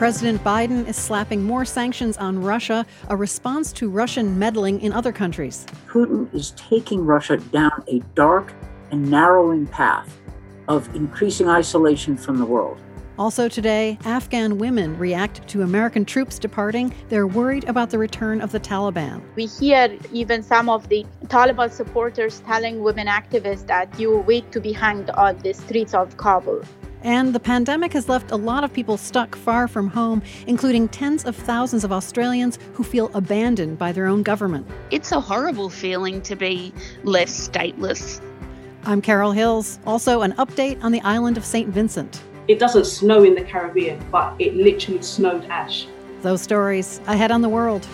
President Biden is slapping more sanctions on Russia, a response to Russian meddling in other countries. Putin is taking Russia down a dark and narrowing path of increasing isolation from the world. Also today, Afghan women react to American troops departing. They're worried about the return of the Taliban. We hear even some of the Taliban supporters telling women activists that you wait to be hanged on the streets of Kabul. And the pandemic has left a lot of people stuck far from home, including tens of thousands of Australians who feel abandoned by their own government. It's a horrible feeling to be left stateless. I'm Carol Hills. Also, an update on the island of St. Vincent. It doesn't snow in the Caribbean, but it literally snowed ash. Those stories ahead on The World.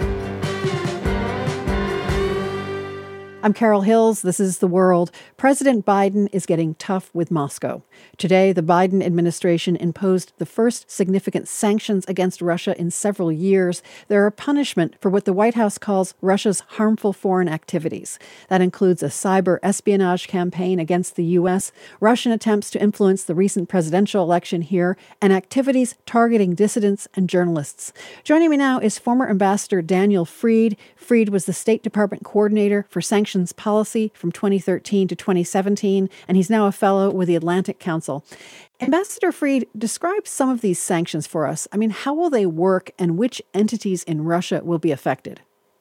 I'm Carol Hills. This is The World. President Biden is getting tough with Moscow. Today, the Biden administration imposed the first significant sanctions against Russia in several years. They're a punishment for what the White House calls Russia's harmful foreign activities. That includes a cyber espionage campaign against the U.S., Russian attempts to influence the recent presidential election here, and activities targeting dissidents and journalists. Joining me now is former Ambassador Daniel Fried. Fried was the State Department coordinator for sanctions policy from 2013 to 2017, and he's now a fellow with the Atlantic Council. Ambassador Fried, describe some of these sanctions for us. I mean, how will they work and which entities in Russia will be affected?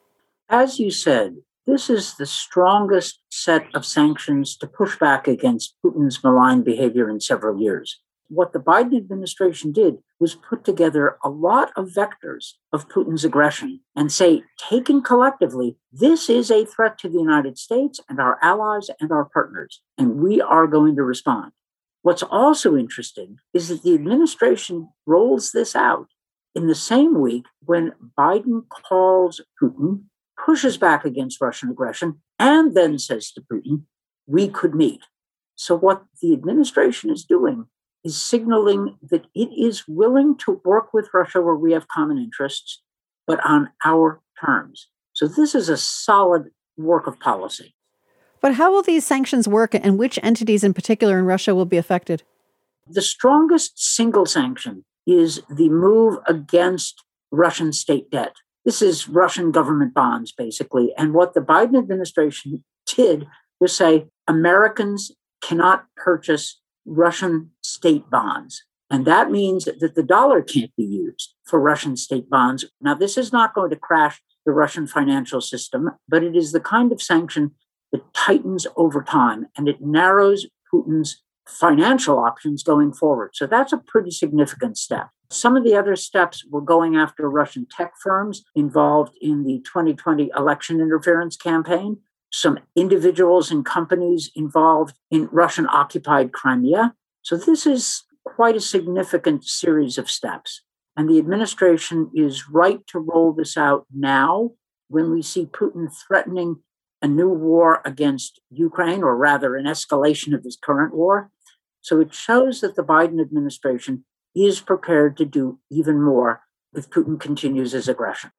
As you said, this is the strongest set of sanctions to push back against Putin's malign behavior in several years. What the Biden administration did was put together a lot of vectors of Putin's aggression and say, taken collectively, this is a threat to the United States and our allies and our partners, and we are going to respond. What's also interesting is that the administration rolls this out in the same week when Biden calls Putin, pushes back against Russian aggression, and then says to Putin, we could meet. So what the administration is doing is signaling that it is willing to work with Russia where we have common interests, but on our terms. So this is a solid work of policy. But how will these sanctions work, and which entities in particular in Russia will be affected? The strongest single sanction is the move against Russian state debt. This is Russian government bonds, basically. And what the Biden administration did was say Americans cannot purchase Russian state bonds. And that means that the dollar can't be used for Russian state bonds. Now, this is not going to crash the Russian financial system, but it is the kind of sanction that tightens over time and it narrows Putin's financial options going forward. So that's a pretty significant step. Some of the other steps were going after Russian tech firms involved in the 2020 election interference campaign, some individuals and companies involved in Russian-occupied Crimea. So this is quite a significant series of steps. And the administration is right to roll this out now when we see Putin threatening a new war against Ukraine, or rather an escalation of his current war. So it shows that the Biden administration is prepared to do even more if Putin continues his aggression.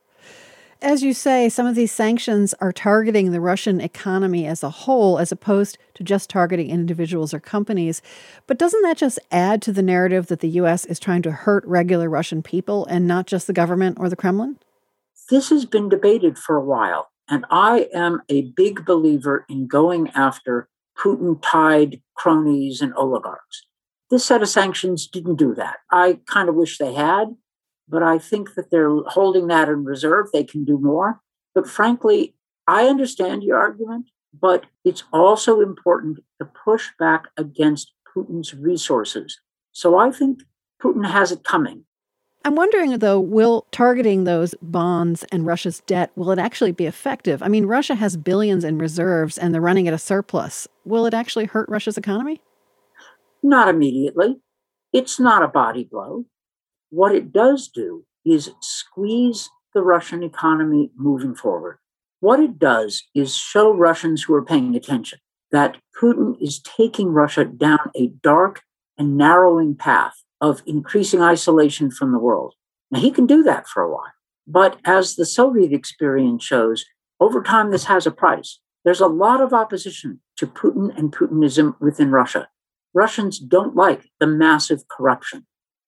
As you say, some of these sanctions are targeting the Russian economy as a whole, as opposed to just targeting individuals or companies. But doesn't that just add to the narrative that the U.S. is trying to hurt regular Russian people and not just the government or the Kremlin? This has been debated for a while, and I am a big believer in going after Putin-tied cronies and oligarchs. This set of sanctions didn't do that. I kind of wish they had. But I think that they're holding that in reserve. They can do more. But frankly, I understand your argument, but it's also important to push back against Putin's resources. So I think Putin has it coming. I'm wondering, though, will targeting those bonds and Russia's debt, will it actually be effective? I mean, Russia has billions in reserves and they're running at a surplus. Will it actually hurt Russia's economy? Not immediately. It's not a body blow. What it does do is squeeze the Russian economy moving forward. What it does is show Russians who are paying attention that Putin is taking Russia down a dark and narrowing path of increasing isolation from the world. Now, he can do that for a while. But as the Soviet experience shows, over time, this has a price. There's a lot of opposition to Putin and Putinism within Russia. Russians don't like the massive corruption.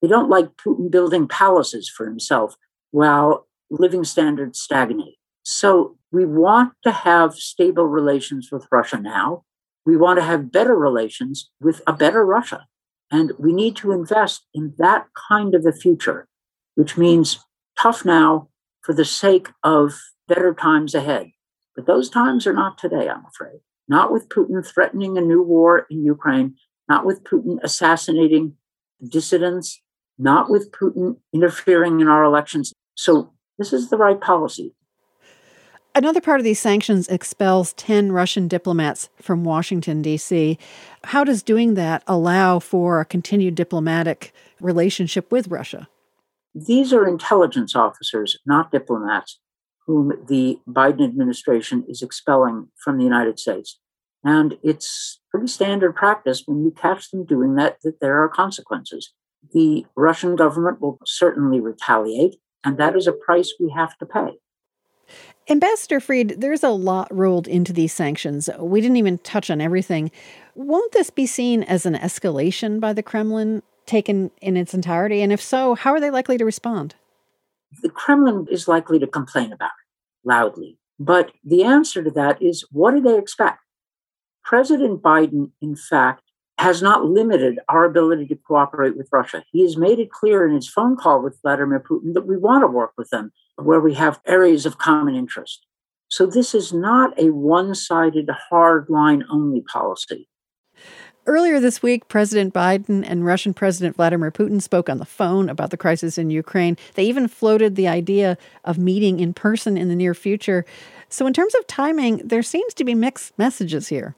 They don't like Putin building palaces for himself while living standards stagnate. So we want to have stable relations with Russia now. We want to have better relations with a better Russia. And we need to invest in that kind of a future, which means tough now for the sake of better times ahead. But those times are not today, I'm afraid. Not with Putin threatening a new war in Ukraine, not with Putin assassinating dissidents, not with Putin interfering in our elections. So this is the right policy. Another part of these sanctions expels 10 Russian diplomats from Washington, D.C. How does doing that allow for a continued diplomatic relationship with Russia? These are intelligence officers, not diplomats, whom the Biden administration is expelling from the United States. And it's pretty standard practice when you catch them doing that there are consequences. The Russian government will certainly retaliate, and that is a price we have to pay. Ambassador Fried, there's a lot rolled into these sanctions. We didn't even touch on everything. Won't this be seen as an escalation by the Kremlin, taken in its entirety? And if so, how are they likely to respond? The Kremlin is likely to complain about it loudly. But the answer to that is, what do they expect? President Biden, in fact, has not limited our ability to cooperate with Russia. He has made it clear in his phone call with Vladimir Putin that we want to work with them where we have areas of common interest. So this is not a one-sided, hard-line only policy. Earlier this week, President Biden and Russian President Vladimir Putin spoke on the phone about the crisis in Ukraine. They even floated the idea of meeting in person in the near future. So in terms of timing, there seems to be mixed messages here.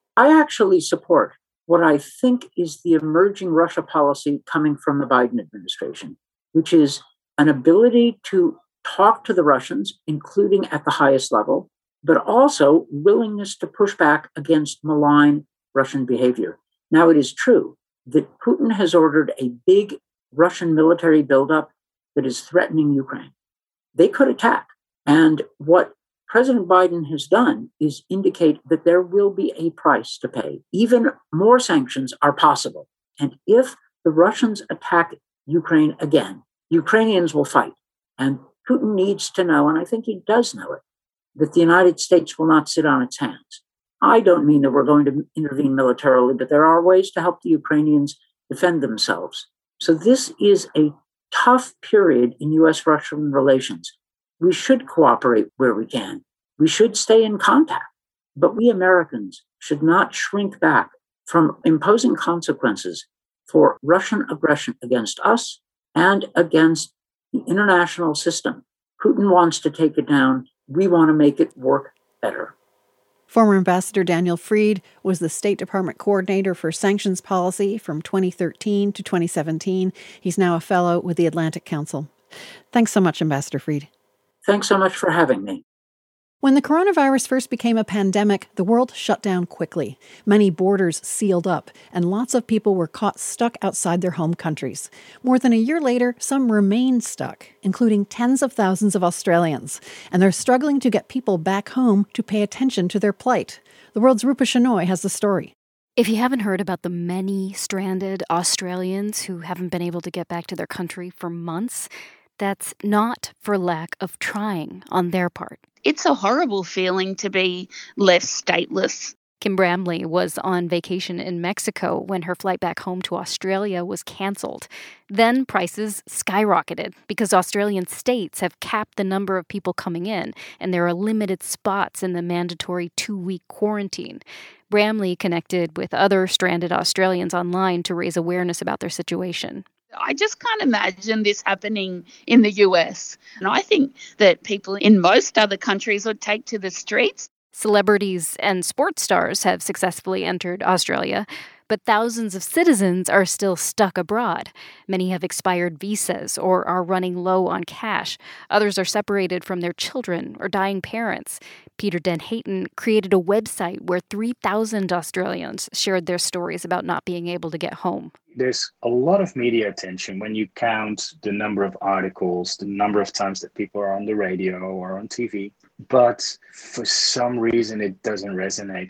I actually support what I think is the emerging Russia policy coming from the Biden administration, which is an ability to talk to the Russians, including at the highest level, but also willingness to push back against malign Russian behavior. Now, it is true that Putin has ordered a big Russian military buildup that is threatening Ukraine. They could attack. And what President Biden has done is indicate that there will be a price to pay. Even more sanctions are possible. And if the Russians attack Ukraine again, Ukrainians will fight. And Putin needs to know, and I think he does know it, that the United States will not sit on its hands. I don't mean that we're going to intervene militarily, but there are ways to help the Ukrainians defend themselves. So this is a tough period in U.S.-Russian relations. We should cooperate where we can. We should stay in contact. But we Americans should not shrink back from imposing consequences for Russian aggression against us and against the international system. Putin wants to take it down. We want to make it work better. Former Ambassador Daniel Fried was the State Department coordinator for sanctions policy from 2013 to 2017. He's now a fellow with the Atlantic Council. Thanks so much, Ambassador Fried. Thanks so much for having me. When the coronavirus first became a pandemic, the world shut down quickly. Many borders sealed up, and lots of people were caught stuck outside their home countries. More than a year later, some remained stuck, including tens of thousands of Australians. And they're struggling to get people back home to pay attention to their plight. The World's Rupa Shenoy has the story. If you haven't heard about the many stranded Australians who haven't been able to get back to their country for months, that's not for lack of trying on their part. It's a horrible feeling to be left stateless. Kim Bramley was on vacation in Mexico when her flight back home to Australia was canceled. Then prices skyrocketed because Australian states have capped the number of people coming in, and there are limited spots in the mandatory 2-week quarantine. Bramley connected with other stranded Australians online to raise awareness about their situation. I just can't imagine this happening in the US. And I think that people in most other countries would take to the streets. Celebrities and sports stars have successfully entered Australia, but thousands of citizens are still stuck abroad. Many have expired visas or are running low on cash. Others are separated from their children or dying parents. Peter Den Hayton created a website where 3,000 Australians shared their stories about not being able to get home. There's a lot of media attention when you count the number of articles, the number of times that people are on the radio or on TV. But for some reason, it doesn't resonate.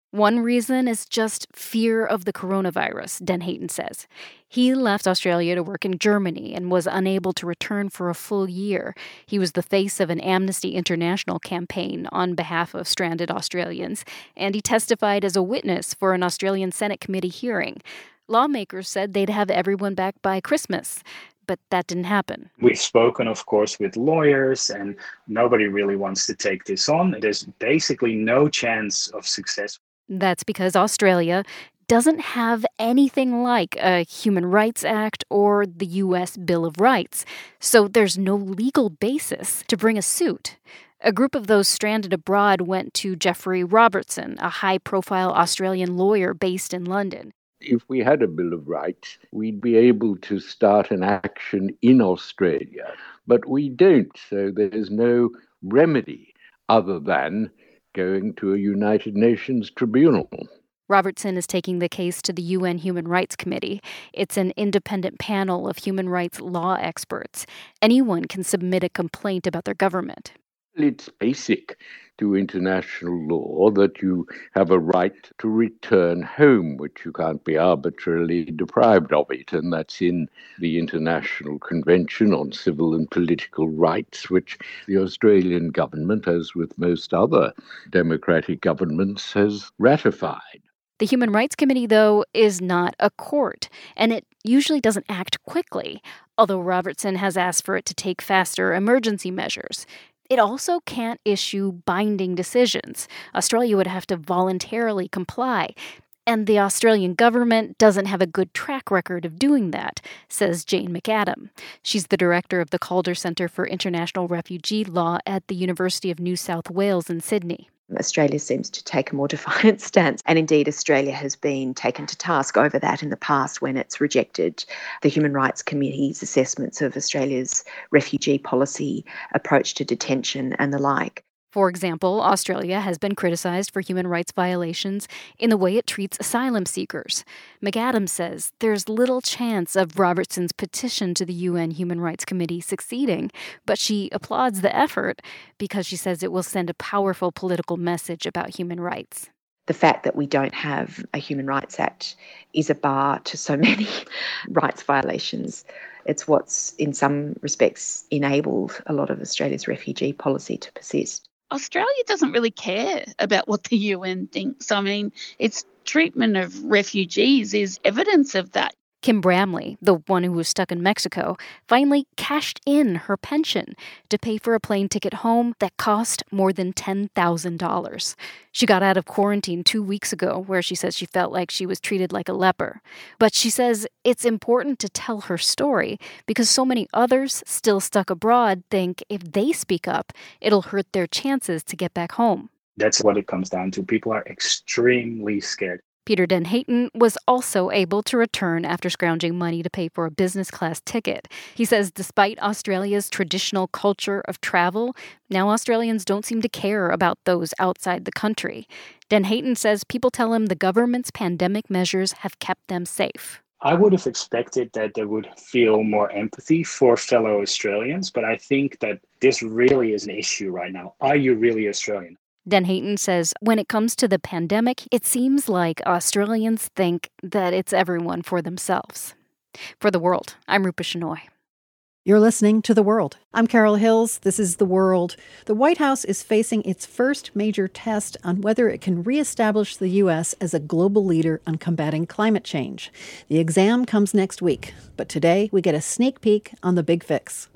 One reason is just fear of the coronavirus, Den Hayton says. He left Australia to work in Germany and was unable to return for a full year. He was the face of an Amnesty International campaign on behalf of stranded Australians, and he testified as a witness for an Australian Senate committee hearing. Lawmakers said they'd have everyone back by Christmas, but that didn't happen. We've spoken, of course, with lawyers, and nobody really wants to take this on. There's basically no chance of success. That's because Australia doesn't have anything like a Human Rights Act or the U.S. Bill of Rights, so there's no legal basis to bring a suit. A group of those stranded abroad went to Geoffrey Robertson, a high-profile Australian lawyer based in London. If we had a Bill of Rights, we'd be able to start an action in Australia, but we don't, so there's no remedy other than going to a United Nations tribunal. Robertson is taking the case to the UN Human Rights Committee. It's an independent panel of human rights law experts. Anyone can submit a complaint about their government. It's basic to international law that you have a right to return home, which you can't be arbitrarily deprived of it. And that's in the International Convention on Civil and Political Rights, which the Australian government, as with most other democratic governments, has ratified. The Human Rights Committee, though, is not a court, and it usually doesn't act quickly, although Robertson has asked for it to take faster emergency measures. It also can't issue binding decisions. Australia would have to voluntarily comply. And the Australian government doesn't have a good track record of doing that, says Jane McAdam. She's the director of the Calder Centre for International Refugee Law at the University of New South Wales in Sydney. Australia seems to take a more defiant stance, and indeed Australia has been taken to task over that in the past when it's rejected the Human Rights Committee's assessments of Australia's refugee policy, approach to detention and the like. For example, Australia has been criticized for human rights violations in the way it treats asylum seekers. McAdam says there's little chance of Robertson's petition to the UN Human Rights Committee succeeding, but she applauds the effort because she says it will send a powerful political message about human rights. The fact that we don't have a Human Rights Act is a bar to so many rights violations. It's what's, in some respects, enabled a lot of Australia's refugee policy to persist. Australia doesn't really care about what the UN thinks. I mean, its treatment of refugees is evidence of that. Kim Bramley, the one who was stuck in Mexico, finally cashed in her pension to pay for a plane ticket home that cost more than $10,000. She got out of quarantine 2 weeks ago, where she says she felt like she was treated like a leper. But she says it's important to tell her story because so many others still stuck abroad think if they speak up, it'll hurt their chances to get back home. That's what it comes down to. People are extremely scared. Peter Den Hayton was also able to return after scrounging money to pay for a business-class ticket. He says despite Australia's traditional culture of travel, now Australians don't seem to care about those outside the country. Den Hayton says people tell him the government's pandemic measures have kept them safe. I would have expected that they would feel more empathy for fellow Australians, but I think that this really is an issue right now. Are you really Australian? Den Hayton says when it comes to the pandemic, it seems like Australians think that it's everyone for themselves. For The World, I'm Rupa Shenoy. You're listening to The World. I'm Carol Hills. This is The World. The White House is facing its first major test on whether it can reestablish the U.S. as a global leader on combating climate change. The exam comes next week, but today we get a sneak peek on the big fix.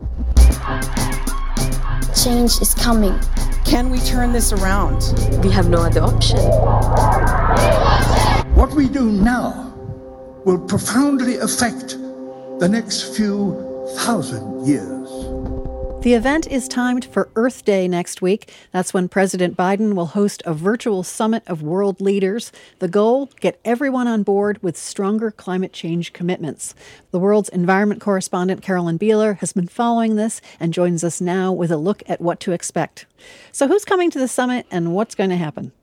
Change is coming. Can we turn this around? We have no other option. What we do now will profoundly affect the next few thousand years. The event is timed for Earth Day next week. That's when President Biden will host a virtual summit of world leaders. The goal, get everyone on board with stronger climate change commitments. The World's environment correspondent Carolyn Beeler has been following this and joins us now with a look at what to expect. So who's coming to the summit and what's going to happen?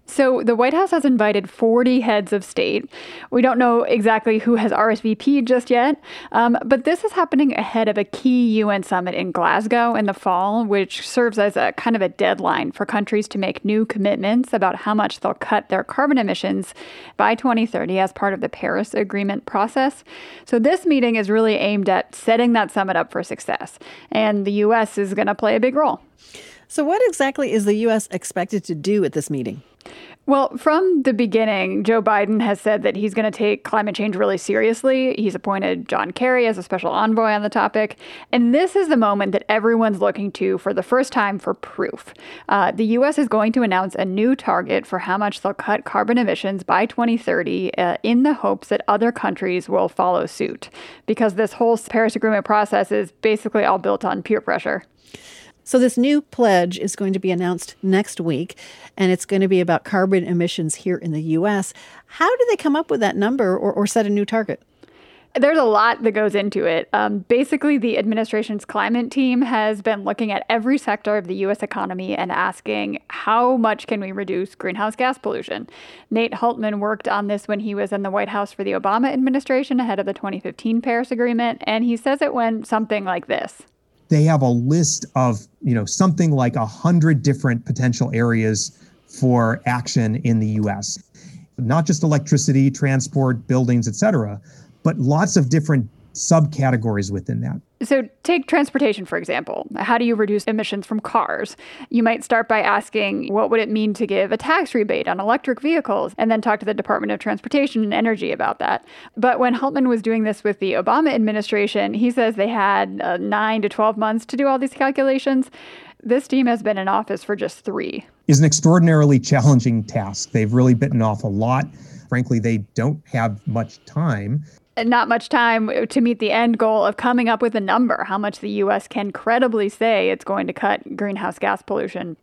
So the White House has invited 40 heads of state. We don't know exactly who has RSVP'd just yet, but this is happening ahead of a key UN summit in Glasgow in the fall, which serves as a kind of a deadline for countries to make new commitments about how much they'll cut their carbon emissions by 2030 as part of the Paris Agreement process. So this meeting is really aimed at setting that summit up for success, and the U.S. is going to play a big role. So what exactly is the U.S. expected to do at this meeting? Well, from the beginning, Joe Biden has said that he's going to take climate change really seriously. He's appointed John Kerry as a special envoy on the topic. And this is the moment that everyone's looking to for the first time for proof. The U.S. is going to announce a new target for how much they'll cut carbon emissions by 2030 in the hopes that other countries will follow suit. Because this whole Paris Agreement process is basically all built on peer pressure. So this new pledge is going to be announced next week, and it's going to be about carbon emissions here in the U.S. How do they come up with that number or set a new target? There's a lot that goes into it. Basically, the administration's climate team has been looking at every sector of the U.S. economy and asking, how much can we reduce greenhouse gas pollution? Nate Hultman worked on this when he was in the White House for the Obama administration ahead of the 2015 Paris Agreement, and he says it went something like this. They have a list of, something like 100 different potential areas for action in the U.S. Not just electricity, transport, buildings, et cetera, but lots of different subcategories within that. So take transportation, for example. How do you reduce emissions from cars? You might start by asking, what would it mean to give a tax rebate on electric vehicles? And then talk to the Department of Transportation and Energy about that. But when Hultman was doing this with the Obama administration, he says they had 9 to 12 months to do all these calculations. This team has been in office for just 3. It's an extraordinarily challenging task. They've really bitten off a lot. Frankly, they don't have much time. Not much time to meet the end goal of coming up with a number, how much the U.S. can credibly say it's going to cut greenhouse gas pollution.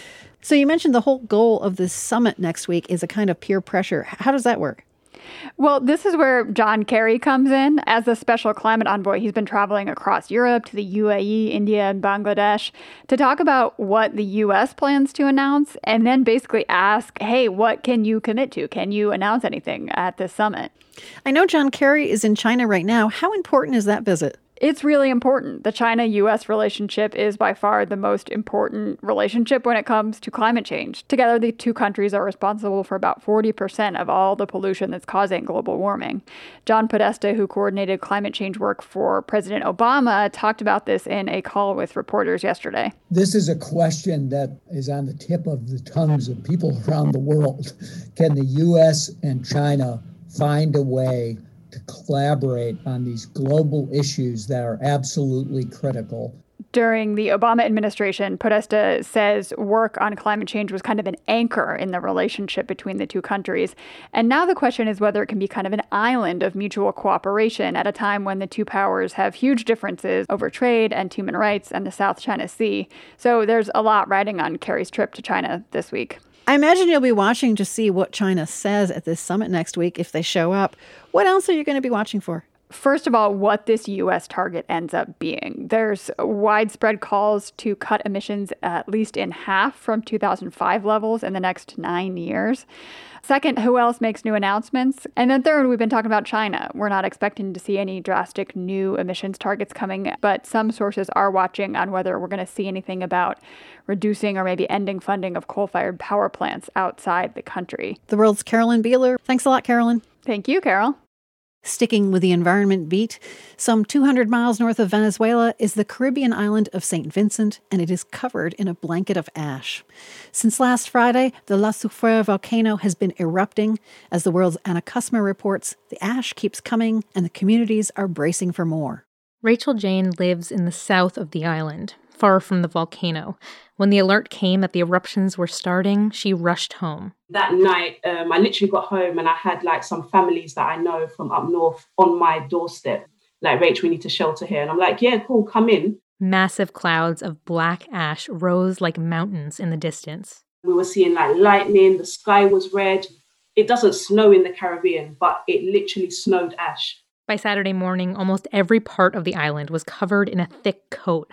So you mentioned the whole goal of this summit next week is a kind of peer pressure. How does that work? Well, this is where John Kerry comes in. As a special climate envoy, he's been traveling across Europe to the UAE, India, and Bangladesh to talk about what the U.S. plans to announce and then basically ask, hey, what can you commit to? Can you announce anything at this summit? I know John Kerry is in China right now. How important is that visit? It's really important. The China-U.S. relationship is by far the most important relationship when it comes to climate change. Together, the two countries are responsible for about 40% of all the pollution that's causing global warming. John Podesta, who coordinated climate change work for President Obama, talked about this in a call with reporters yesterday. This is a question that is on the tip of the tongues of people around the world. Can the U.S. and China find a way to collaborate on these global issues that are absolutely critical? During the Obama administration, Podesta says work on climate change was kind of an anchor in the relationship between the two countries. And now the question is whether it can be kind of an island of mutual cooperation at a time when the two powers have huge differences over trade and human rights and the South China Sea. So there's a lot riding on Kerry's trip to China this week. I imagine you'll be watching to see what China says at this summit next week if they show up. What else are you going to be watching for? First of all, what this U.S. target ends up being. There's widespread calls to cut emissions at least in half from 2005 levels in the next 9 years. Second, who else makes new announcements? And then third, we've been talking about China. We're not expecting to see any drastic new emissions targets coming, but some sources are watching on whether we're going to see anything about reducing or maybe ending funding of coal-fired power plants outside the country. The World's Carolyn Beeler. Thanks a lot, Carolyn. Thank you, Carol. Sticking with the environment beat, some 200 miles north of Venezuela is the Caribbean island of St. Vincent, and it is covered in a blanket of ash. Since last Friday, the La Soufrière volcano has been erupting. As the world's Anna Kusma reports, the ash keeps coming, and the communities are bracing for more. Rachel Jane lives in the south of the island, far from the volcano. When the alert came that the eruptions were starting, she rushed home. That night, I literally got home and I had some families that I know from up north on my doorstep. Rach, we need to shelter here. And I'm like, yeah, cool, come in. Massive clouds of black ash rose like mountains in the distance. We were seeing lightning, the sky was red. It doesn't snow in the Caribbean, but it literally snowed ash. By Saturday morning, almost every part of the island was covered in a thick coat.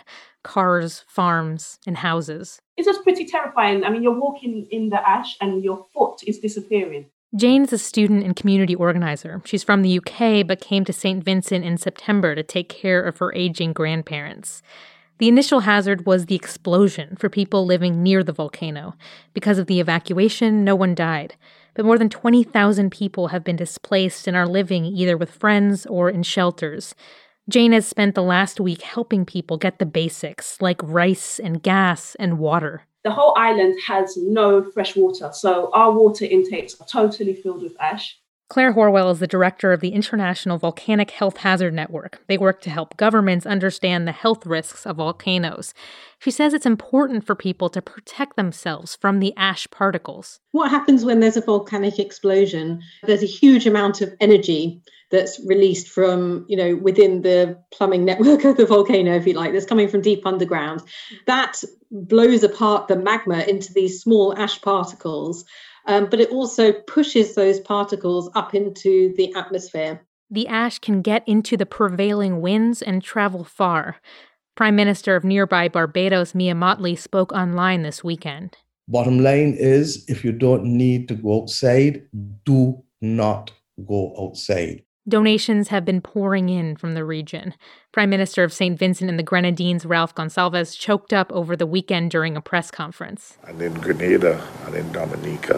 cars, farms, and houses. It's just pretty terrifying. I mean, you're walking in the ash and your foot is disappearing. Jane is a student and community organizer. She's from the UK, but came to St. Vincent in September to take care of her aging grandparents. The initial hazard was the explosion for people living near the volcano. Because of the evacuation, no one died. But more than 20,000 people have been displaced and are living either with friends or in shelters. Jane has spent the last week helping people get the basics, like rice and gas and water. The whole island has no fresh water, so our water intakes are totally filled with ash. Claire Horwell is the director of the International Volcanic Health Hazard Network. They work to help governments understand the health risks of volcanoes. She says it's important for people to protect themselves from the ash particles. What happens when there's a volcanic explosion? There's a huge amount of energy that's released from, within the plumbing network of the volcano, if you like, that's coming from deep underground. That blows apart the magma into these small ash particles. But it also pushes those particles up into the atmosphere. The ash can get into the prevailing winds and travel far. Prime Minister of nearby Barbados, Mia Mottley, spoke online this weekend. Bottom line is, if you don't need to go outside, do not go outside. Donations have been pouring in from the region. Prime Minister of St. Vincent and the Grenadines, Ralph Gonsalves, choked up over the weekend during a press conference. And in Grenada and in Dominica,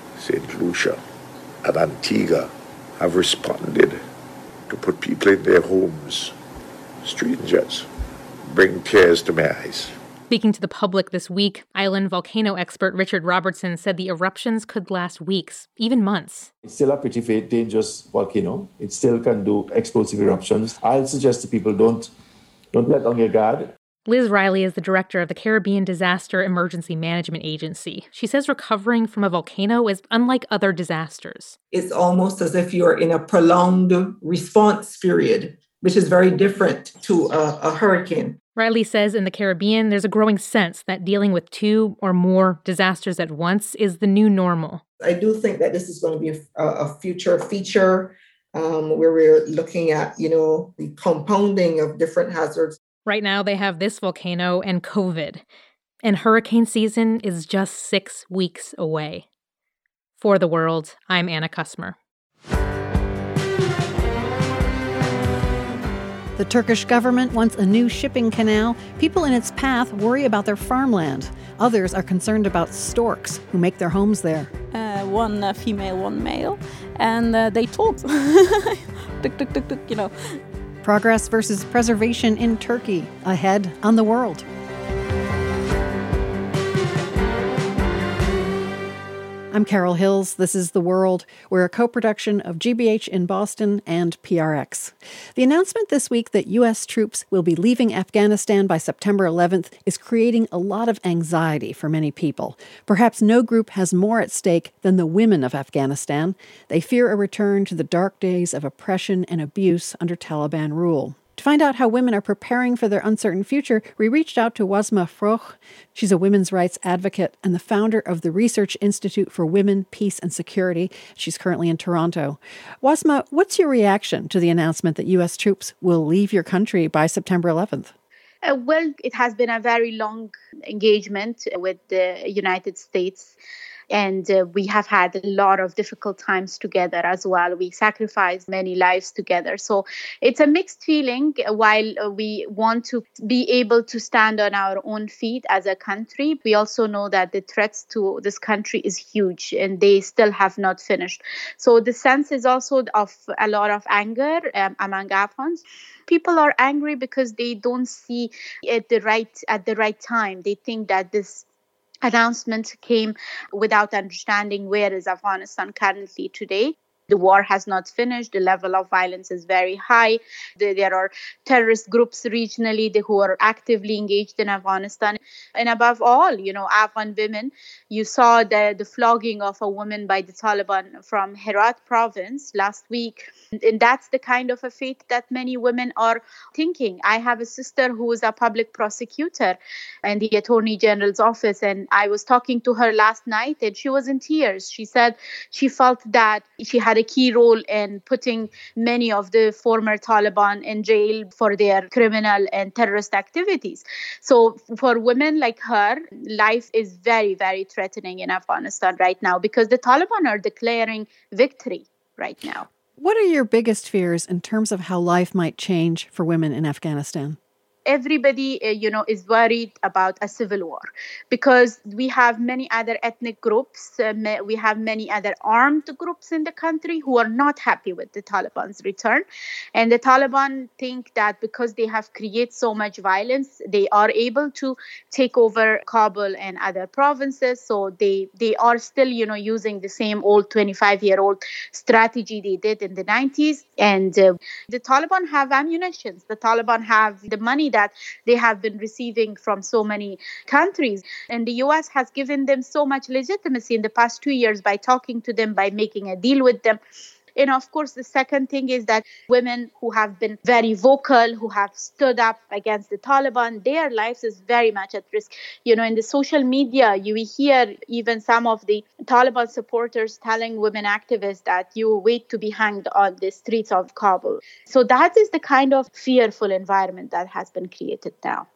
St. Lucia and Antigua have responded to put people in their homes, strangers, bring tears to my eyes. Speaking to the public this week, island volcano expert Richard Robertson said the eruptions could last weeks, even months. It's still a pretty dangerous volcano. It still can do explosive eruptions. I'll suggest to people don't let on your guard. Liz Riley is the director of the Caribbean Disaster Emergency Management Agency. She says recovering from a volcano is unlike other disasters. It's almost as if you're in a prolonged response period, which is very different to a hurricane. Riley says in the Caribbean, there's a growing sense that dealing with two or more disasters at once is the new normal. I do think that this is going to be a future feature where we're looking at, the compounding of different hazards. Right now, they have this volcano and COVID. And hurricane season is just 6 weeks away. For The World, I'm Anna Kusmer. The Turkish government wants a new shipping canal. People in its path worry about their farmland. Others are concerned about storks who make their homes there. One female, one male, and they talk. Progress versus preservation in Turkey, ahead on The World. I'm Carol Hills. This is The World. We're a co-production of GBH in Boston and PRX. The announcement this week that U.S. troops will be leaving Afghanistan by September 11th is creating a lot of anxiety for many people. Perhaps no group has more at stake than the women of Afghanistan. They fear a return to the dark days of oppression and abuse under Taliban rule. To find out how women are preparing for their uncertain future, we reached out to Wasma Froch. She's a women's rights advocate and the founder of the Research Institute for Women, Peace and Security. She's currently in Toronto. Wasma, what's your reaction to the announcement that U.S. troops will leave your country by September 11th? Well, it has been a very long engagement with the United States. And we have had a lot of difficult times together as well. We sacrificed many lives together. So it's a mixed feeling. While we want to be able to stand on our own feet as a country, we also know that the threats to this country is huge and they still have not finished. So the sense is also of a lot of anger among Afghans. People are angry because they don't see it at the right time. They think that this announcement came without understanding where is Afghanistan currently today. The war has not finished. The level of violence is very high. There are terrorist groups regionally who are actively engaged in Afghanistan. And above all, Afghan women, you saw the flogging of a woman by the Taliban from Herat province last week. And that's the kind of a fate that many women are thinking. I have a sister who is a public prosecutor in the Attorney General's office. And I was talking to her last night and she was in tears. She said she felt that she had a key role in putting many of the former Taliban in jail for their criminal and terrorist activities. So for women like her, life is very, very threatening in Afghanistan right now because the Taliban are declaring victory right now. What are your biggest fears in terms of how life might change for women in Afghanistan? Everybody, is worried about a civil war because we have many other ethnic groups. We have many other armed groups in the country who are not happy with the Taliban's return. And the Taliban think that because they have created so much violence, they are able to take over Kabul and other provinces. So they are still, using the same old 25-year-old strategy they did in the 90s. And the Taliban have ammunition. The Taliban have the money that they have been receiving from so many countries. And the US has given them so much legitimacy in the past 2 years by talking to them, by making a deal with them. And of course, the second thing is that women who have been very vocal, who have stood up against the Taliban, their lives is very much at risk. In the social media, you hear even some of the Taliban supporters telling women activists that you wait to be hanged on the streets of Kabul. So that is the kind of fearful environment that has been created now.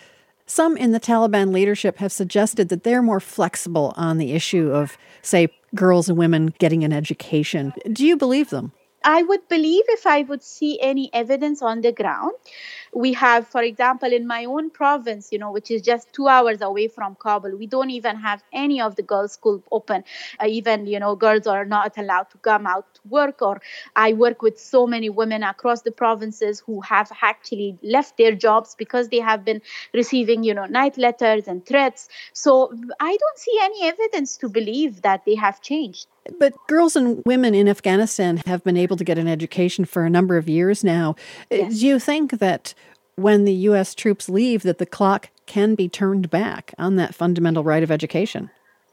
Some in the Taliban leadership have suggested that they're more flexible on the issue of, say, girls and women getting an education. Do you believe them? I would believe if I would see any evidence on the ground. We have, for example, in my own province, which is just 2 hours away from Kabul, we don't even have any of the girls' schools open. Even, girls are not allowed to come out to work. Or I work with so many women across the provinces who have actually left their jobs because they have been receiving, night letters and threats. So I don't see any evidence to believe that they have changed. But girls and women in Afghanistan have been able to get an education for a number of years now. Yes. Do you think that when the U.S. troops leave, that the clock can be turned back on that fundamental right of education?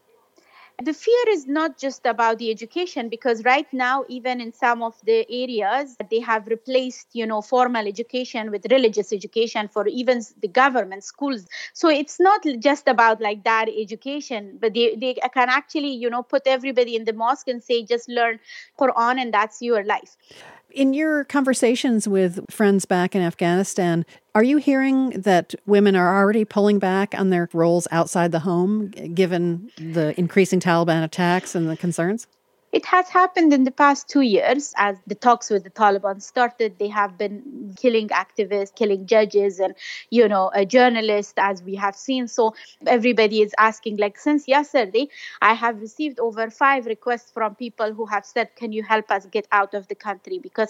The fear is not just about the education, because right now, even in some of the areas, they have replaced, formal education with religious education for even the government schools. So it's not just about like that education, but they can actually, put everybody in the mosque and say, just learn Quran and that's your life. In your conversations with friends back in Afghanistan, are you hearing that women are already pulling back on their roles outside the home, given the increasing Taliban attacks and the concerns? It has happened in the past 2 years. As the talks with the Taliban started, they have been killing activists, killing judges and, journalists, as we have seen. So everybody is asking, since yesterday, I have received over 5 requests from people who have said, can you help us get out of the country because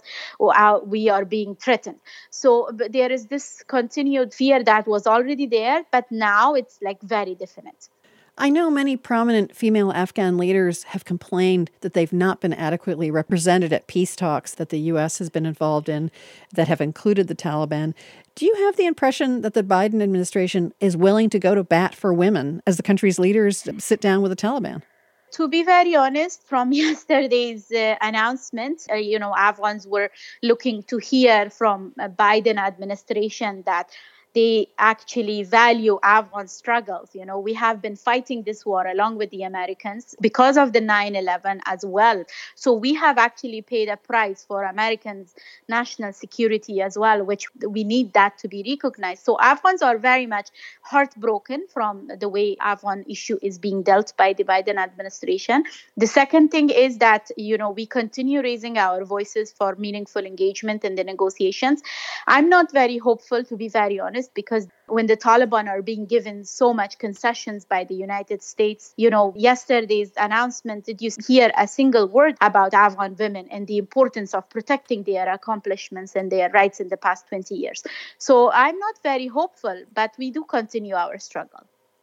we are being threatened. So there is this continued fear that was already there, but now it's very definite. I know many prominent female Afghan leaders have complained that they've not been adequately represented at peace talks that the U.S. has been involved in that have included the Taliban. Do you have the impression that the Biden administration is willing to go to bat for women as the country's leaders sit down with the Taliban? To be very honest, from yesterday's announcement, Afghans were looking to hear from Biden administration that they actually value Afghan struggles. We have been fighting this war along with the Americans because of the 9/11 as well. So we have actually paid a price for Americans' national security as well, which we need that to be recognized. So Afghans are very much heartbroken from the way Afghan issue is being dealt by the Biden administration. The second thing is that, we continue raising our voices for meaningful engagement in the negotiations. I'm not very hopeful, to be very honest, because when the Taliban are being given so much concessions by the United States, yesterday's announcement, did you hear a single word about Afghan women and the importance of protecting their accomplishments and their rights in the past 20 years? So I'm not very hopeful, but we do continue our struggle.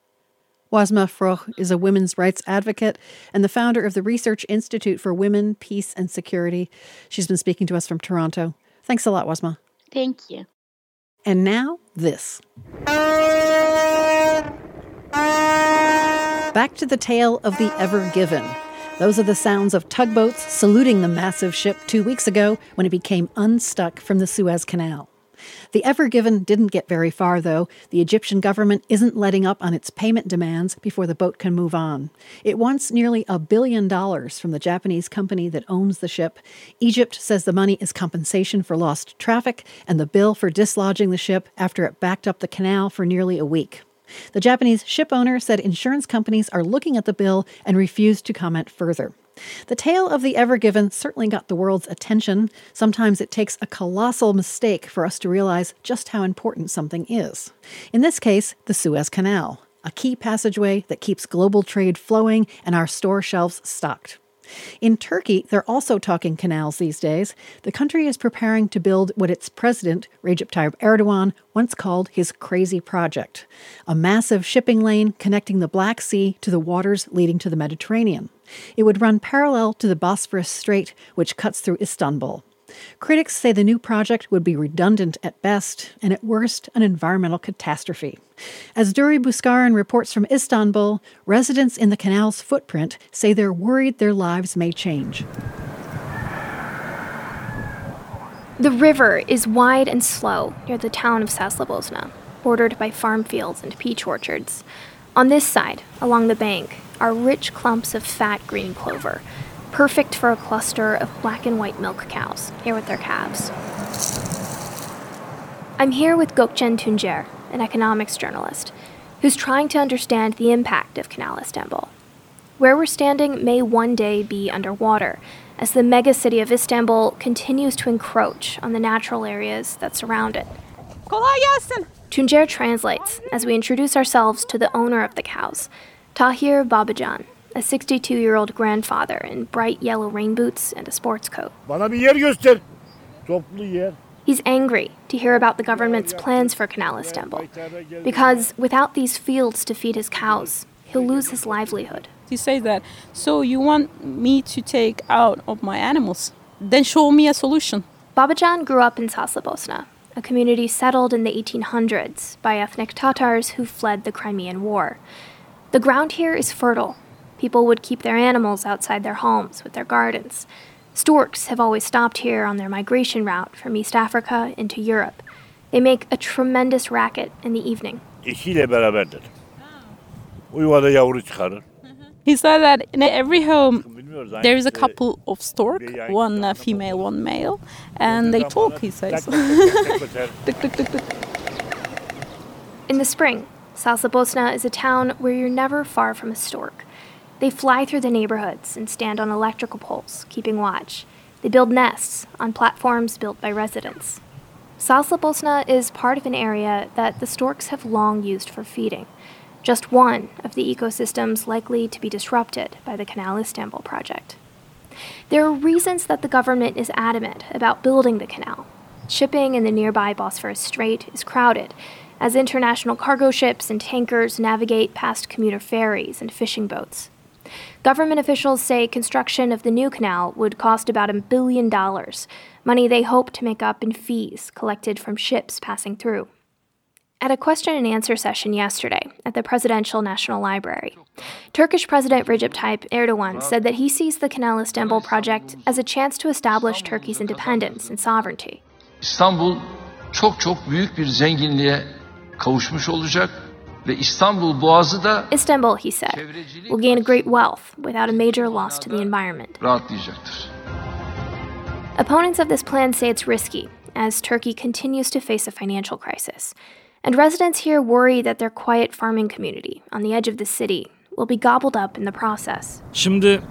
Wasma Frokh is a women's rights advocate and the founder of the Research Institute for Women, Peace and Security. She's been speaking to us from Toronto. Thanks a lot, Wasma. Thank you. And now, this. Back to the tale of the Ever Given. Those are the sounds of tugboats saluting the massive ship 2 weeks ago when it became unstuck from the Suez Canal. The Ever Given didn't get very far, though. The Egyptian government isn't letting up on its payment demands before the boat can move on. It wants nearly $1 billion from the Japanese company that owns the ship. Egypt says the money is compensation for lost traffic and the bill for dislodging the ship after it backed up the canal for nearly a week. The Japanese ship owner said insurance companies are looking at the bill and refused to comment further. The tale of the Ever Given certainly got the world's attention. Sometimes it takes a colossal mistake for us to realize just how important something is. In this case, the Suez Canal, a key passageway that keeps global trade flowing and our store shelves stocked. In Turkey, they're also talking canals these days. The country is preparing to build what its president, Recep Tayyip Erdogan, once called his crazy project, a massive shipping lane connecting the Black Sea to the waters leading to the Mediterranean. It would run parallel to the Bosphorus Strait, which cuts through Istanbul. Critics say the new project would be redundant at best, and at worst, an environmental catastrophe. As Duri Buskaran reports from Istanbul, residents in the canal's footprint say they're worried their lives may change. The river is wide and slow near the town of Saslavosna, bordered by farm fields and peach orchards. On this side, along the bank, are rich clumps of fat green clover, perfect for a cluster of black and white milk cows here with their calves. I'm here with Gökçen Tuncer, an economics journalist, who's trying to understand the impact of Canal Istanbul. Where we're standing may one day be underwater, as the megacity of Istanbul continues to encroach on the natural areas that surround it. Kolay gelsin. Tuncer translates as we introduce ourselves to the owner of the cows, Tahir Babacan, a 62-year-old grandfather in bright yellow rain boots and a sports coat. Bana bir yer göster. Toplu yer. He's angry to hear about the government's plans for Canal Istanbul, because without these fields to feed his cows, he'll lose his livelihood. He says that, so you want me to take out of my animals? Then show me a solution. Babacan grew up in Saslavosna, a community settled in the 1800s by ethnic Tatars who fled the Crimean War. The ground here is fertile. People would keep their animals outside their homes with their gardens. Storks have always stopped here on their migration route from East Africa into Europe. They make a tremendous racket in the evening. Eşiyle beraberdir. O yuvada yavru çıkarır. He said that in every home there is a couple of stork, one female, one male, and they talk, he says. In the spring, Saslavosna is a town where you're never far from a stork. They fly through the neighborhoods and stand on electrical poles, keeping watch. They build nests on platforms built by residents. Saslavosna is part of an area that the storks have long used for feeding, just one of the ecosystems likely to be disrupted by the Canal Istanbul project. There are reasons that the government is adamant about building the canal. Shipping in the nearby Bosphorus Strait is crowded, as international cargo ships and tankers navigate past commuter ferries and fishing boats. Government officials say construction of the new canal would cost about $1 billion, money they hope to make up in fees collected from ships passing through. At a question and answer session yesterday at the Presidential National Library, Turkish President Recep Tayyip Erdogan said that he sees the Canal Istanbul project as a chance to establish Turkey's independence and sovereignty. İstanbul çok büyük bir zenginliğe kavuşmuş olacak. Istanbul, he said, will gain a great wealth without a major loss to the environment. Opponents of this plan say it's risky, as Turkey continues to face a financial crisis. And residents here worry that their quiet farming community on the edge of the city will be gobbled up in the process. We sit in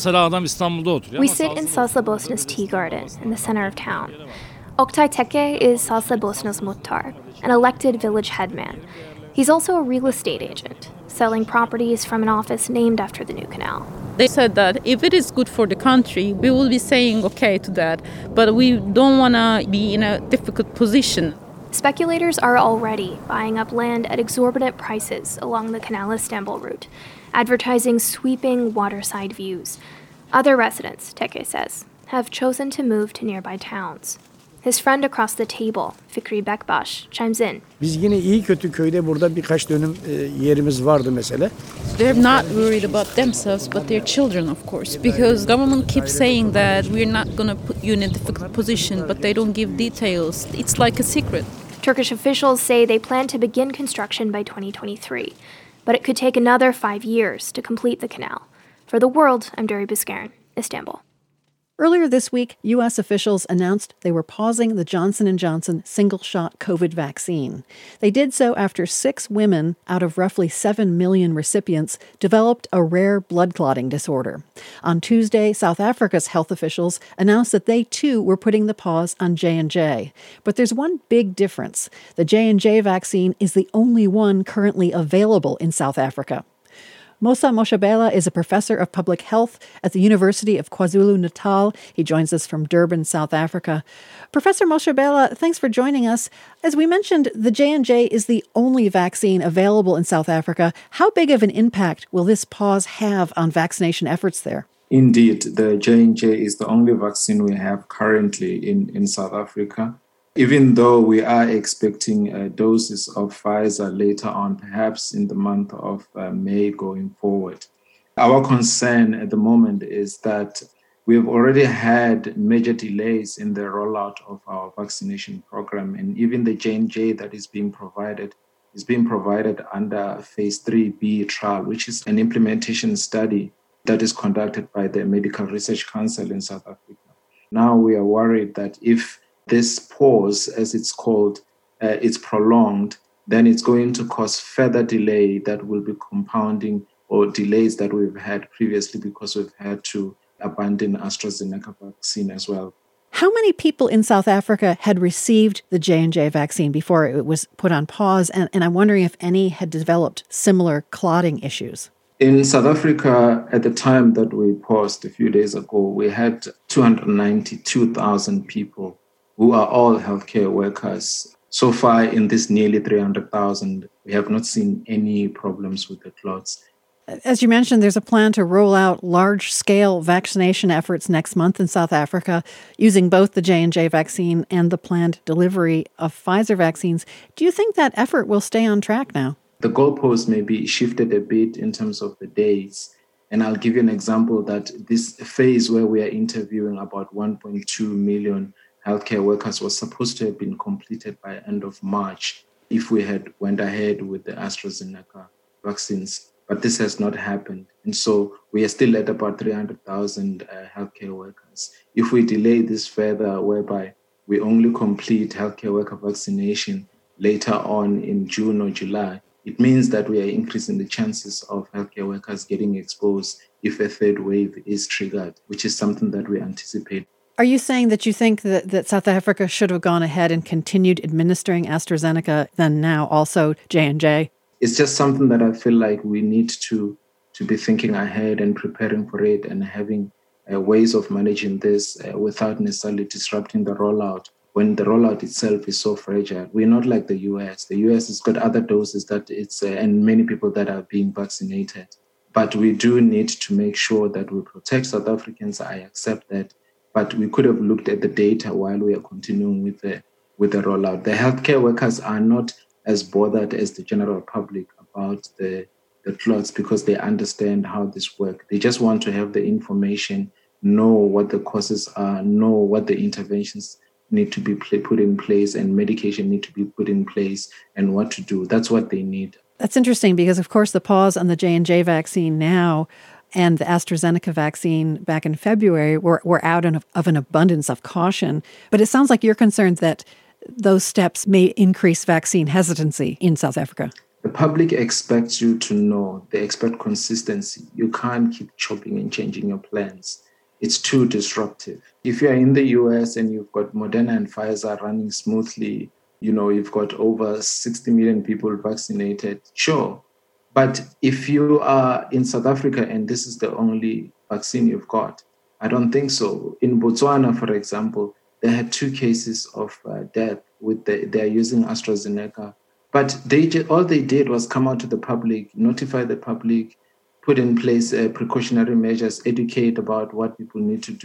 Saslavosna's tea garden in the center of town. Oktay Teke is Saslavosna's muhtar, an elected village headman. He's also a real estate agent, selling properties from an office named after the new canal. They said that if it is good for the country, we will be saying okay to that, but we don't want to be in a difficult position. Speculators are already buying up land at exorbitant prices along the Canal Istanbul route, advertising sweeping waterside views. Other residents, Teke says, have chosen to move to nearby towns. His friend across the table, Fikri Bekbaş, chimes in. Biz yine iyi kötü köyde burada birkaç dönüm yerimiz vardı mesela. They're not worried about themselves, but their children, of course, because government keeps saying that we're not going to put you in a difficult position, but they don't give details. It's like a secret. Turkish officials say they plan to begin construction by 2023, but it could take another 5 years to complete the canal. For The World, I'm Deri Biskaran, Istanbul. Earlier this week, U.S. officials announced they were pausing the Johnson & Johnson single-shot COVID vaccine. They did so after 6 women out of roughly 7 million recipients developed a rare blood clotting disorder. On Tuesday, South Africa's health officials announced that they, too, were putting the pause on J&J. But there's one big difference. The J&J vaccine is the only one currently available in South Africa. Mosa Moshabela is a professor of public health at the University of KwaZulu-Natal. He joins us from Durban, South Africa. Professor Moshabela, thanks for joining us. As we mentioned, the J&J is the only vaccine available in South Africa. How big of an impact will this pause have on vaccination efforts there? Indeed, the J&J is the only vaccine we have currently in South Africa. Even though we are expecting doses of Pfizer later on, perhaps in the month of May going forward. Our concern at the moment is that we have already had major delays in the rollout of our vaccination program, and even the J&J that is being provided under phase 3B trial, which is an implementation study that is conducted by the Medical Research Council in South Africa. Now we are worried that if this pause, as it's called, it's prolonged, then it's going to cause further delay that will be compounding or delays that we've had previously because we've had to abandon AstraZeneca vaccine as well. How many people in South Africa had received the J&J vaccine before it was put on pause? And I'm wondering if any had developed similar clotting issues. In South Africa, at the time that we paused a few days ago, we had 292,000 people who are all healthcare workers. So far in this nearly 300,000, we have not seen any problems with the clots. As you mentioned, there's a plan to roll out large-scale vaccination efforts next month in South Africa using both the J&J vaccine and the planned delivery of Pfizer vaccines. Do you think that effort will stay on track now? The goalpost may be shifted a bit in terms of the dates. And I'll give you an example that this phase where we are interviewing about 1.2 million healthcare workers was supposed to have been completed by end of March if we had went ahead with the AstraZeneca vaccines. But this has not happened. And so we are still at about 300,000 healthcare workers. If we delay this further, whereby we only complete healthcare worker vaccination later on in June or July, it means that we are increasing the chances of healthcare workers getting exposed if a third wave is triggered, which is something that we anticipate. Are you saying that you think that South Africa should have gone ahead and continued administering AstraZeneca, then now also J&J? It's just something that I feel like we need to be thinking ahead and preparing for it and having ways of managing this without necessarily disrupting the rollout when the rollout itself is so fragile. We're not like the US. The US has got other doses that and many people that are being vaccinated. But we do need to make sure that we protect South Africans. I accept that. But we could have looked at the data while we are continuing with the rollout. The healthcare workers are not as bothered as the general public about the clots because they understand how this works. They just want to have the information, know what the causes are, know what the interventions need to be put in place and medication need to be put in place and what to do. That's what they need. That's interesting because, of course, the pause on the J&J vaccine now and the AstraZeneca vaccine back in February were out of an abundance of caution. But it sounds like you're concerned that those steps may increase vaccine hesitancy in South Africa. The public expects you to know. They expect consistency. You can't keep chopping and changing your plans. It's too disruptive. If you're in the US and you've got Moderna and Pfizer running smoothly, you've got over 60 million people vaccinated, sure. But if you are in South Africa and this is the only vaccine you've got, I don't think so. In Botswana, for example, they had 2 cases of death they're using AstraZeneca. But all they did was come out to the public, notify the public, put in place precautionary measures, educate about what people need to do.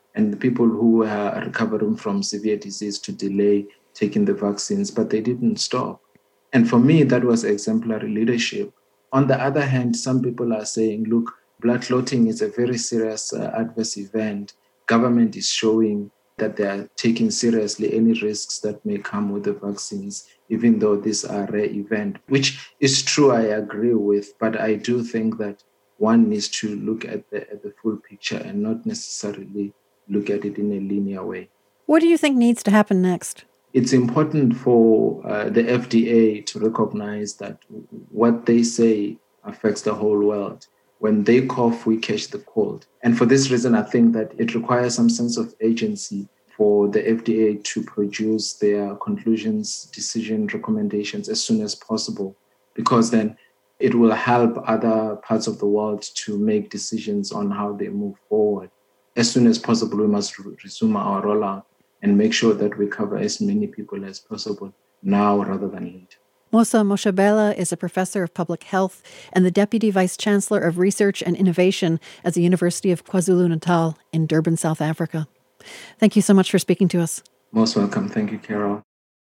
and the people who are recovering from severe disease to delay taking the vaccines, but they didn't stop. And for me, that was exemplary leadership. On the other hand, some people are saying, look, blood clotting is a very serious adverse event. Government is showing that they are taking seriously any risks that may come with the vaccines, even though these are rare events, which is true, I agree with, but I do think that one needs to look at the full picture and not necessarily look at it in a linear way. What do you think needs to happen next? It's important for the FDA to recognize that what they say affects the whole world. When they cough, we catch the cold. And for this reason, I think that it requires some sense of agency for the FDA to produce their conclusions, decision recommendations as soon as possible, because then it will help other parts of the world to make decisions on how they move forward. As soon as possible, we must resume our rollout and make sure that we cover as many people as possible now rather than later. Mosa Moshabela is a professor of public health and the Deputy Vice Chancellor of Research and Innovation at the University of KwaZulu-Natal in Durban, South Africa. Thank you so much for speaking to us. Most welcome. Thank you, Carol.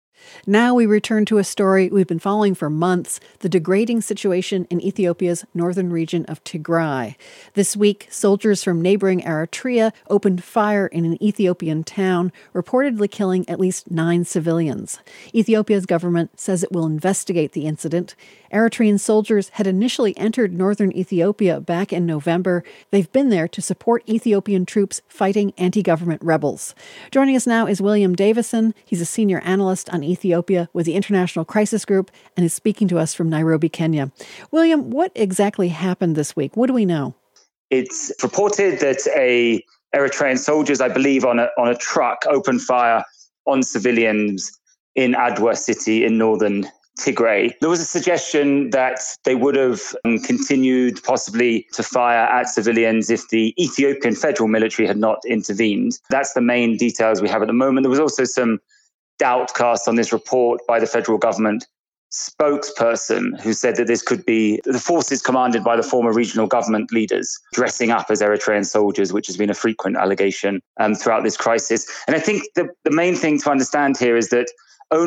Now we return to a story we've been following for months, the degrading situation in Ethiopia's northern region of Tigray. This week, soldiers from neighboring Eritrea opened fire in an Ethiopian town, reportedly killing at least 9 civilians. Ethiopia's government says it will investigate the incident. Eritrean soldiers had initially entered northern Ethiopia back in November. They've been there to support Ethiopian troops fighting anti-government rebels. Joining us now is William Davison. He's a senior analyst on Ethiopia with the International Crisis Group and is speaking to us from Nairobi, Kenya. William, what exactly happened this week? What do we know? It's reported that Eritrean soldiers, I believe, on a truck opened fire on civilians in Adwa city in northern Tigray. There was a suggestion that they would have continued possibly to fire at civilians if the Ethiopian federal military had not intervened. That's the main details we have at the moment. There was also some doubt cast on this report by the federal government spokesperson who said that this could be the forces commanded by the former regional government leaders dressing up as Eritrean soldiers, which has been a frequent allegation throughout this crisis. And I think the main thing to understand here is that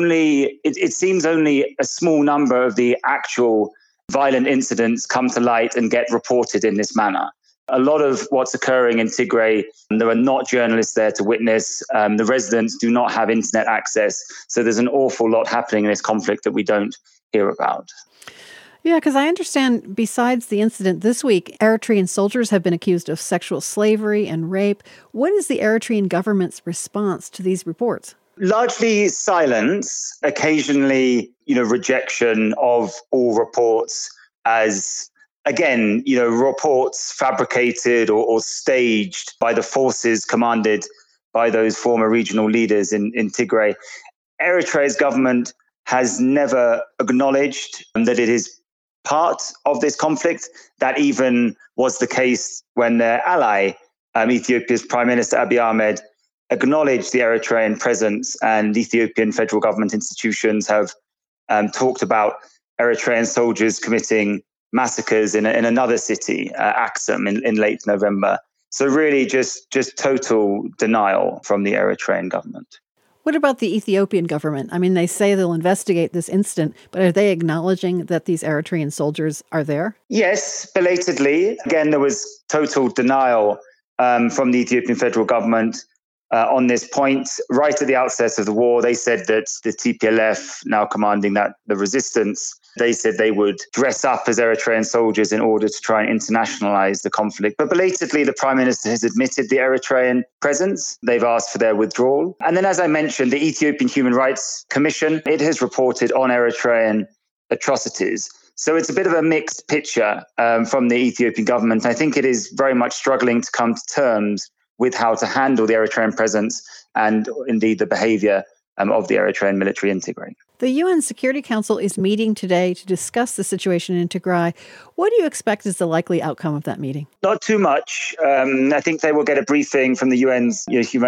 it seems only a small number of the actual violent incidents come to light and get reported in this manner. A lot of what's occurring in Tigray, there are not journalists there to witness. The residents do not have internet access. So there's an awful lot happening in this conflict that we don't hear about. Yeah, because I understand besides the incident this week, Eritrean soldiers have been accused of sexual slavery and rape. What is the Eritrean government's response to these reports? Largely silence, occasionally, rejection of all reports as, again, reports fabricated or staged by the forces commanded by those former regional leaders in Tigray. Eritrea's government has never acknowledged that it is part of this conflict. That even was the case when their ally, Ethiopia's Prime Minister Abiy Ahmed, acknowledged the Eritrean presence, and Ethiopian federal government institutions have talked about Eritrean soldiers committing massacres in another city, Axum, in late November. So really just total denial from the Eritrean government. What about the Ethiopian government? I mean, they say they'll investigate this incident, but are they acknowledging that these Eritrean soldiers are there? Yes, belatedly. Again, there was total denial from the Ethiopian federal government on this point. Right at the outset of the war, they said that the TPLF, now commanding the resistance, they said they would dress up as Eritrean soldiers in order to try and internationalize the conflict. But belatedly, the Prime Minister has admitted the Eritrean presence. They've asked for their withdrawal. And then, as I mentioned, the Ethiopian Human Rights Commission, it has reported on Eritrean atrocities. So it's a bit of a mixed picture from the Ethiopian government. I think it is very much struggling to come to terms with how to handle the Eritrean presence and indeed the behavior of the Eritrean military in Tigray. The UN Security Council is meeting today to discuss the situation in Tigray. What do you expect is the likely outcome of that meeting? Not too much. I think they will get a briefing from the UN's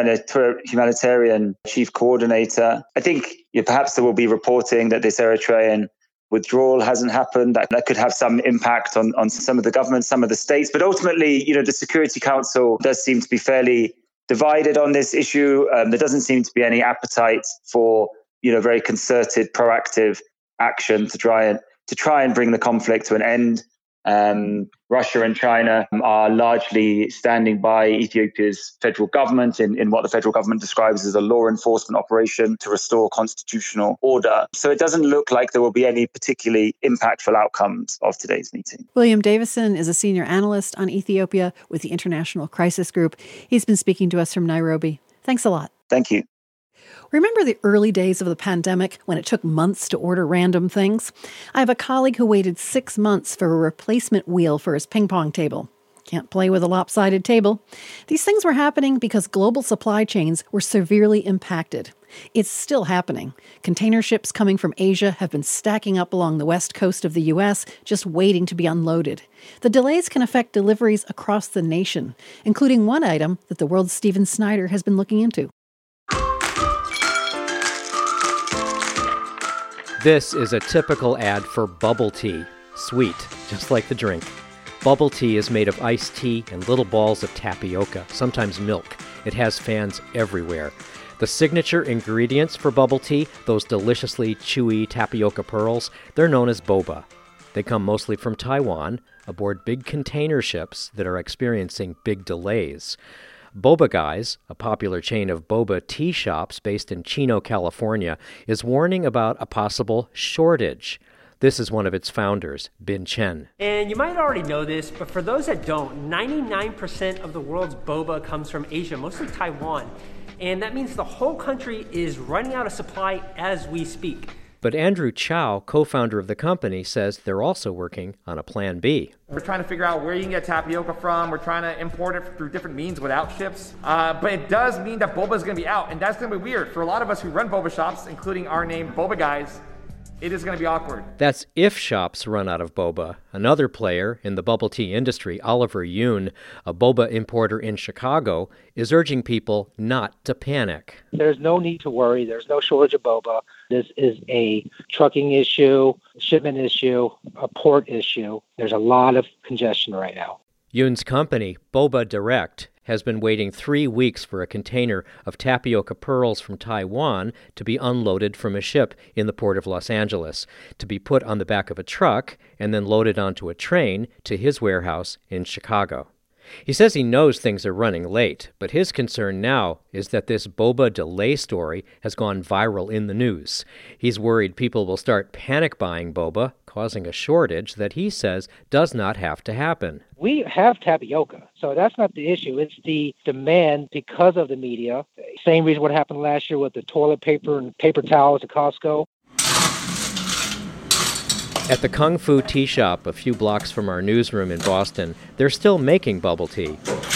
humanitarian chief coordinator. I think perhaps there will be reporting that this Eritrean withdrawal hasn't happened. That could have some impact on some of the governments, some of the states. But ultimately, the Security Council does seem to be fairly divided on this issue. There doesn't seem to be any appetite for, very concerted, proactive action to try and bring the conflict to an end. Russia and China are largely standing by Ethiopia's federal government in what the federal government describes as a law enforcement operation to restore constitutional order. So it doesn't look like there will be any particularly impactful outcomes of today's meeting. William Davison is a senior analyst on Ethiopia with the International Crisis Group. He's been speaking to us from Nairobi. Thanks a lot. Thank you. Remember the early days of the pandemic when it took months to order random things? I have a colleague who waited 6 months for a replacement wheel for his ping pong table. Can't play with a lopsided table. These things were happening because global supply chains were severely impacted. It's still happening. Container ships coming from Asia have been stacking up along the west coast of the U.S., just waiting to be unloaded. The delays can affect deliveries across the nation, including one item that the World's Stephen Snyder has been looking into. This is a typical ad for bubble tea. Sweet, just like the drink. Bubble tea is made of iced tea and little balls of tapioca, sometimes milk. It has fans everywhere. The signature ingredients for bubble tea, those deliciously chewy tapioca pearls, they're known as boba. They come mostly from Taiwan, aboard big container ships that are experiencing big delays. Boba Guys, a popular chain of boba tea shops based in Chino, California, is warning about a possible shortage. This is one of its founders, Bin Chen. And you might already know this, but for those that don't, 99% of the world's boba comes from Asia, mostly Taiwan. And that means the whole country is running out of supply as we speak. But Andrew Chow, co-founder of the company, says they're also working on a plan B. We're trying to figure out where you can get tapioca from. We're trying to import it through different means without ships. But it does mean that boba is going to be out, and that's going to be weird. For a lot of us who run boba shops, including our name, Boba Guys, it is going to be awkward. That's if shops run out of boba. Another player in the bubble tea industry, Oliver Yoon, a boba importer in Chicago, is urging people not to panic. There's no need to worry. There's no shortage of boba. This is a trucking issue, shipment issue, a port issue. There's a lot of congestion right now. Yoon's company, Boba Direct, has been waiting 3 weeks for a container of tapioca pearls from Taiwan to be unloaded from a ship in the port of Los Angeles, to be put on the back of a truck and then loaded onto a train to his warehouse in Chicago. He says he knows things are running late, but his concern now is that this boba delay story has gone viral in the news. He's worried people will start panic buying boba, causing a shortage that he says does not have to happen. We have tapioca, so that's not the issue. It's the demand because of the media. Same reason what happened last year with the toilet paper and paper towels at Costco. At the Kung Fu Tea Shop, a few blocks from our newsroom in Boston, they're still making bubble tea.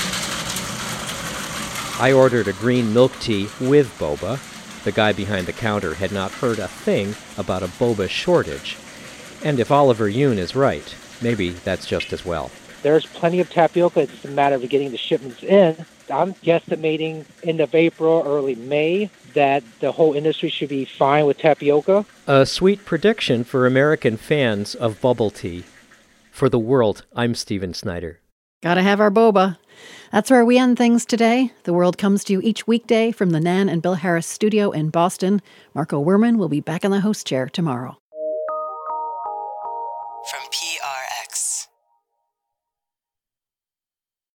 I ordered a green milk tea with boba. The guy behind the counter had not heard a thing about a boba shortage. And if Oliver Yoon is right, maybe that's just as well. There's plenty of tapioca. It's a matter of getting the shipments in. I'm guesstimating end of April, early May, that the whole industry should be fine with tapioca. A sweet prediction for American fans of bubble tea. For The World, I'm Stephen Snyder. Gotta have our boba. That's where we end things today. The World comes to you each weekday from the Nan and Bill Harris studio in Boston. Marco Werman will be back in the host chair tomorrow.